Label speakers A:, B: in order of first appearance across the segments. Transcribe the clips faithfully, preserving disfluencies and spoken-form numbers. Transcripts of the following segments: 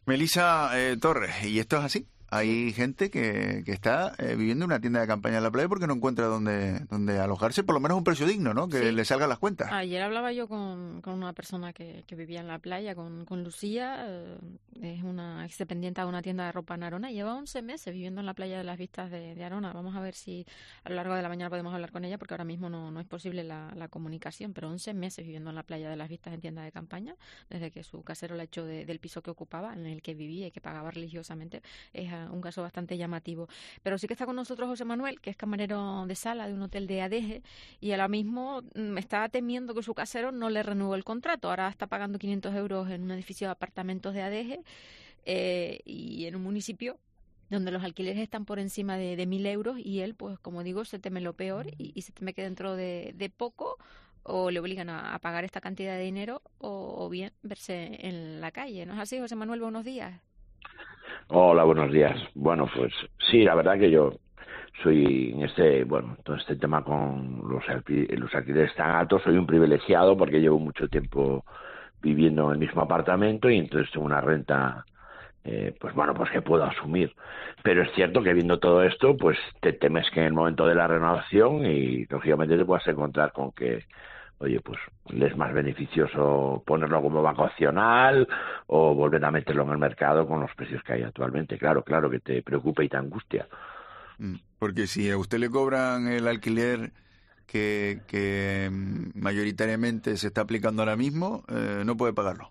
A: Melissa eh, Torres, ¿y esto es así? Hay gente que, que está eh, viviendo en una tienda de campaña en la playa porque no encuentra dónde, dónde alojarse, por lo menos un precio digno, ¿no? Que
B: Sí.
A: le salgan las cuentas.
B: Ayer hablaba yo con, con una persona que, que vivía en la playa, con, con Lucía, eh, es una ex dependiente de una tienda de ropa en Arona, y lleva once meses viviendo en la playa de las Vistas de, de Arona. Vamos a ver si a lo largo de la mañana podemos hablar con ella, porque ahora mismo no, no es posible la, la comunicación, pero once meses viviendo en la playa de las Vistas en tienda de campaña, desde que su casero la echó de, del piso que ocupaba, en el que vivía y que pagaba religiosamente. Es uh, un caso bastante llamativo. Pero sí que está con nosotros José Manuel, que es camarero de sala de un hotel de Adeje, y ahora mismo me está temiendo que su casero no le renueve el contrato. Ahora está pagando quinientos euros en un edificio de apartamentos de Adeje eh, y en un municipio donde los alquileres están por encima de, de mil euros, y él, pues como digo, se teme lo peor y, y se teme que dentro de, de poco o le obligan a, a pagar esta cantidad de dinero o, o bien verse en la calle. ¿No es así, José Manuel? Buenos días.
C: Hola, buenos días. Bueno, pues sí, la verdad que yo soy en este, bueno, todo este tema con los, alqui- los alquileres tan altos, soy un privilegiado porque llevo mucho tiempo viviendo en el mismo apartamento y entonces tengo una renta, eh, pues bueno, pues que puedo asumir. Pero es cierto que viendo todo esto, pues te temes que en el momento de la renovación y lógicamente te puedas encontrar con que, oye, pues le es más beneficioso ponerlo como vacacional o volver a meterlo en el mercado con los precios que hay actualmente. Claro, claro que te preocupa y te angustia.
A: Porque si a usted le cobran el alquiler que, que mayoritariamente se está aplicando ahora mismo, eh, no puede pagarlo.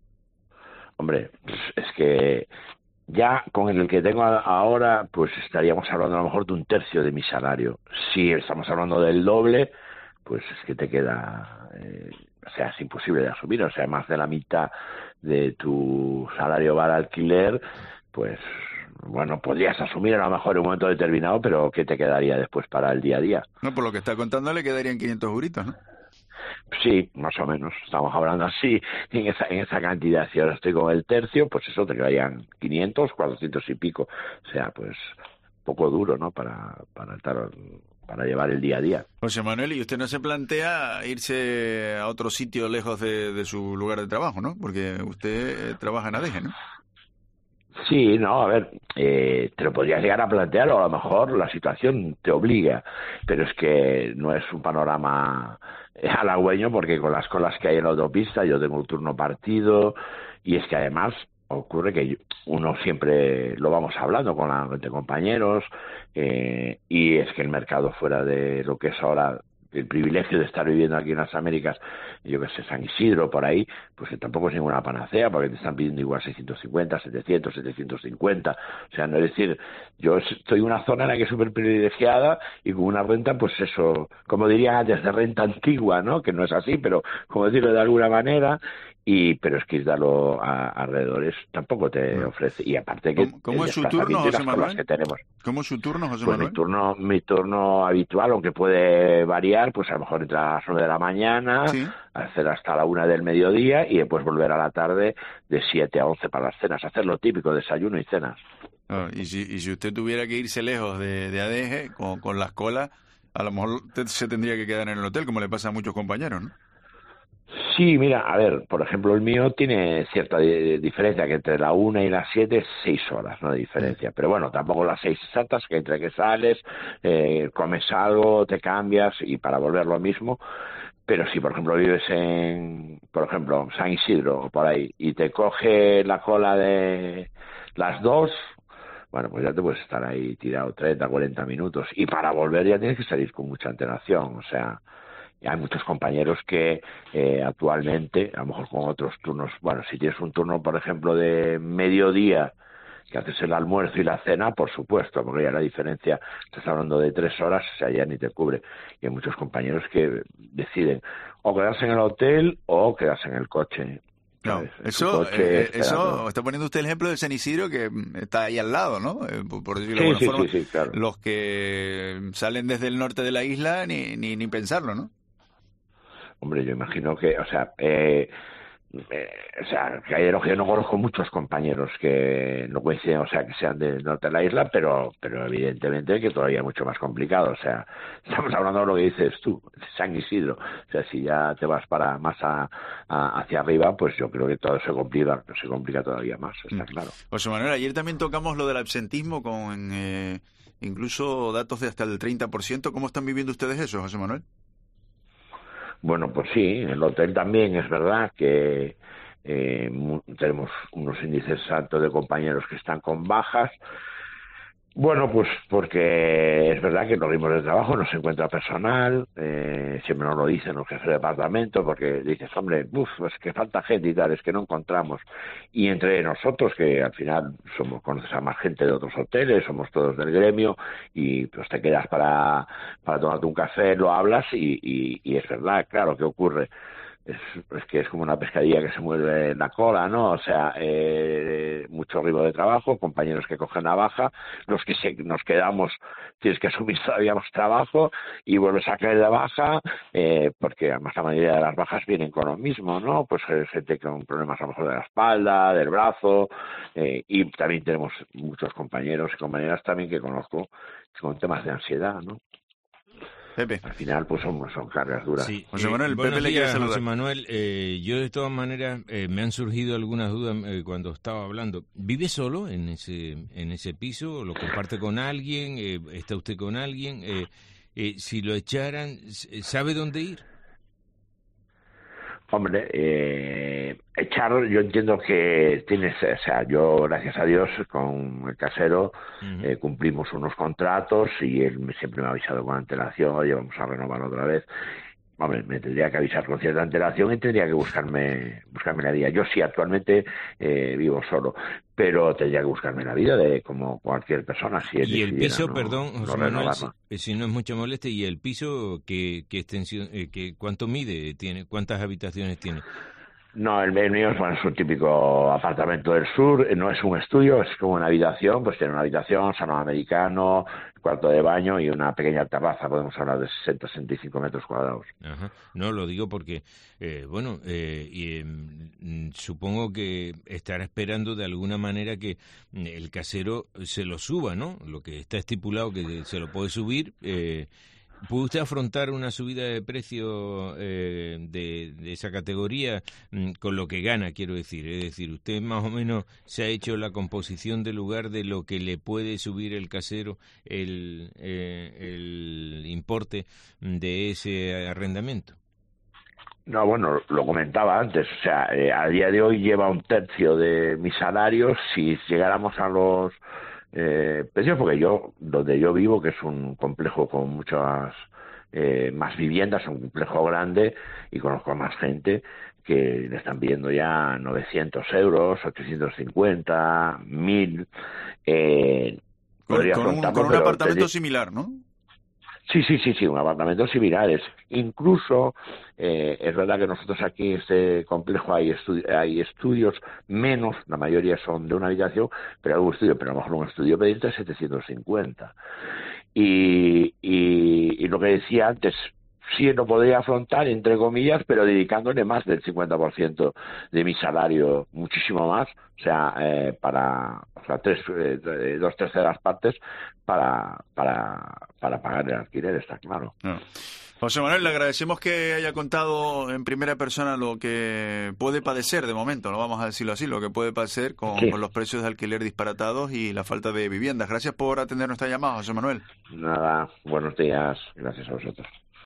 C: Hombre, es que ya con el que tengo ahora, pues estaríamos hablando a lo mejor de un tercio de mi salario. Si estamos hablando del doble, pues es que te queda, eh, o sea, es imposible de asumir. O sea, más de la mitad de tu salario va al alquiler, pues bueno, podrías asumir a lo mejor en un momento determinado, pero ¿qué te quedaría después para el día a día?
A: No, por lo que está contando le quedarían quinientos euritos, ¿no?
C: Sí, más o menos, estamos hablando así, en esa, en esa cantidad. Si ahora estoy con el tercio, pues eso te quedarían quinientos, cuatrocientos y pico. O sea, pues poco duro, ¿no? Para, para estar, para llevar el día a día.
A: José Manuel, ¿y usted no se plantea irse a otro sitio lejos de, de su lugar de trabajo, no? Porque usted eh, trabaja en Adeje, ¿no?
C: Sí, no, a ver, eh, te lo podrías llegar a plantear o a lo mejor la situación te obliga, pero es que no es un panorama halagüeño porque con las colas que hay en la autopista yo tengo un turno partido y es que además ocurre que uno siempre lo vamos hablando con la entre compañeros eh, y es que el mercado fuera de lo que es ahora el privilegio de estar viviendo aquí en las Américas, yo que sé, San Isidro, por ahí, pues que tampoco es ninguna panacea, porque te están pidiendo igual seiscientos cincuenta, setecientos, setecientos cincuenta, o sea, no es decir, yo estoy en una zona en la que es súper privilegiada y con una renta, pues eso, como dirían antes, de renta antigua, ¿no? Que no es así, pero como decirlo de alguna manera, y pero es que Isdalo a, alrededores tampoco te
A: Bueno.
C: ofrece, y aparte que
A: ¿Cómo, cómo es su turno, José Manuel?
C: Que tenemos.
A: ¿Cómo es su turno, José
C: Pues
A: Manuel?
C: mi turno, mi turno habitual, aunque puede variar, pues a lo mejor entra a las nueve de la mañana,
A: Sí.
C: hacer hasta la una del mediodía y después volver a la tarde de siete a once para las cenas, hacer lo típico, desayuno y cenas.
A: Ah, y, si, y si usted tuviera que irse lejos de, de Adeje, con, con las colas, a lo mejor usted se tendría que quedar en el hotel, como le pasa a muchos compañeros, ¿no?
C: Sí, mira, a ver, por ejemplo, el mío tiene cierta di- diferencia, que entre la una y las siete es seis horas, ¿no? De diferencia. Pero bueno, tampoco las seis exactas, que entre que sales, eh, comes algo, te cambias y para volver lo mismo. Pero si, por ejemplo, vives en, por ejemplo, San Isidro o por ahí, y te coge la cola de las dos, bueno, pues ya te puedes estar ahí tirado treinta, cuarenta minutos. Y para volver ya tienes que salir con mucha antelación, o sea... Hay muchos compañeros que eh, actualmente, a lo mejor con otros turnos, bueno, si tienes un turno, por ejemplo, de mediodía, que haces el almuerzo y la cena, por supuesto, porque ya la diferencia, estás hablando de tres horas, o sea, ya ni te cubre. Y hay muchos compañeros que deciden o quedarse en el hotel o quedarse en el coche.
A: No, eso, eh, eso está poniendo usted el ejemplo de San Isidro, que está ahí al lado, ¿no? Eh, por, por decirlo
C: sí,
A: de alguna
C: sí,
A: forma.
C: Sí, sí, claro.
A: Los que salen desde el norte de la isla, ni, ni, ni pensarlo, ¿no?
C: Hombre, yo imagino que, o sea, eh, Eh, o sea, que hay de los que yo no conozco muchos compañeros que no coinciden, o sea, que sean del norte de la isla, pero pero evidentemente que todavía mucho más complicado. O sea, estamos hablando de lo que dices tú, San Isidro. O sea, si ya te vas para más a, a, hacia arriba, pues yo creo que todo se complica, se complica todavía más, está claro.
A: José Manuel, ayer también tocamos lo del absentismo con eh, incluso datos de hasta el treinta por ciento. ¿Cómo están viviendo ustedes eso, José Manuel?
C: Bueno, pues sí, en el hotel también es verdad que eh, tenemos unos índices altos de compañeros que están con bajas. Bueno, pues porque es verdad que en los ritmos de trabajo no se encuentra personal, eh, siempre nos lo dicen los jefes de departamento, porque dices, hombre, uf, es que falta gente y tal, es que no encontramos. Y entre nosotros, que al final somos conoces a más gente de otros hoteles, somos todos del gremio, y pues te quedas para, para tomarte un café, lo hablas, y, y, y es verdad, claro, ¿qué ocurre? Es, es que es como una pescadilla que se mueve la cola, ¿no? O sea, eh, mucho ritmo de trabajo, compañeros que cogen la baja, los que se, nos quedamos, tienes que asumir todavía más trabajo y vuelves a caer de baja, eh, porque además la mayoría de las bajas vienen con lo mismo, ¿no? Pues eh, gente con problemas a lo mejor de la espalda, del brazo, eh, y también tenemos muchos compañeros y compañeras también que conozco con temas de ansiedad, ¿no?
A: Pepe.
C: Al final, pues son, son cargas duras.
D: Sí.
A: José Manuel,
D: eh,
A: Pepe
D: buenos
A: le quiere
D: días,
A: saludar.
D: José Manuel, eh, yo de todas maneras eh, me han surgido algunas dudas eh, cuando estaba hablando. ¿Vive solo en ese en ese piso? ¿Lo comparte con alguien? Eh, ¿Está usted con alguien? Eh, eh, si lo echaran, ¿sabe dónde ir?
C: Hombre, eh, echar, yo entiendo que tienes, o sea, yo gracias a Dios con el casero uh-huh. eh, cumplimos unos contratos y él siempre me ha avisado con antelación, oye, vamos a renovar otra vez. Hombre, me tendría que avisar con cierta antelación y tendría que buscarme buscarme la vida. Yo sí, actualmente eh, vivo solo, pero tendría que buscarme la vida de como cualquier persona. Si él
D: y el piso,
C: no,
D: perdón, José
C: no
D: Manuel, si, si no es mucha molestia, ¿y el piso qué, qué extensión, eh, qué, cuánto mide, tiene, cuántas habitaciones tiene?
C: No, el mío es, bueno, es un típico apartamento del sur, no es un estudio, es como una habitación, pues tiene una habitación, salón americano, cuarto de baño y una pequeña terraza, podemos hablar de sesenta a sesenta y cinco metros cuadrados.
D: Ajá. No, lo digo porque, eh, bueno, eh, y, eh, supongo que estará esperando de alguna manera que el casero se lo suba, ¿no? Lo que está estipulado que se lo puede subir, eh, ¿puede usted afrontar una subida de precio eh, de, de esa categoría mmm, con lo que gana, quiero decir? Es decir, ¿usted más o menos se ha hecho la composición del lugar de lo que le puede subir el casero el, eh, el importe de ese arrendamiento?
C: No, bueno, lo comentaba antes, o sea, eh, a día de hoy lleva un tercio de mis salarios. Si llegáramos a los Eh, precios, porque yo, donde yo vivo, que es un complejo con muchas eh, más viviendas, un complejo grande, y conozco a más gente que le están pidiendo ya novecientos euros, ochocientos cincuenta, mil. Eh,
A: con, con un, con un apartamento te... similar, ¿no?
C: Sí, sí, sí, sí, un apartamento similares. Incluso, eh, es verdad que nosotros aquí en este complejo hay, estu hay estudios menos, la mayoría son de una habitación, pero hay un estudio, pero a lo mejor un estudio pedirte setecientos cincuenta. Y, y, y lo que decía antes, sí lo podría afrontar, entre comillas, pero dedicándole más del cincuenta por ciento de mi salario, muchísimo más, o sea, eh, para o sea, tres, eh, dos terceras partes para, para, para pagar el alquiler, está claro.
A: No. José Manuel, le agradecemos que haya contado en primera persona lo que puede padecer de momento, no vamos a decirlo así, lo que puede padecer con, sí. con los precios de alquiler disparatados y la falta de viviendas. Gracias por atender nuestra llamada, José Manuel.
C: Nada, buenos días, gracias a vosotros.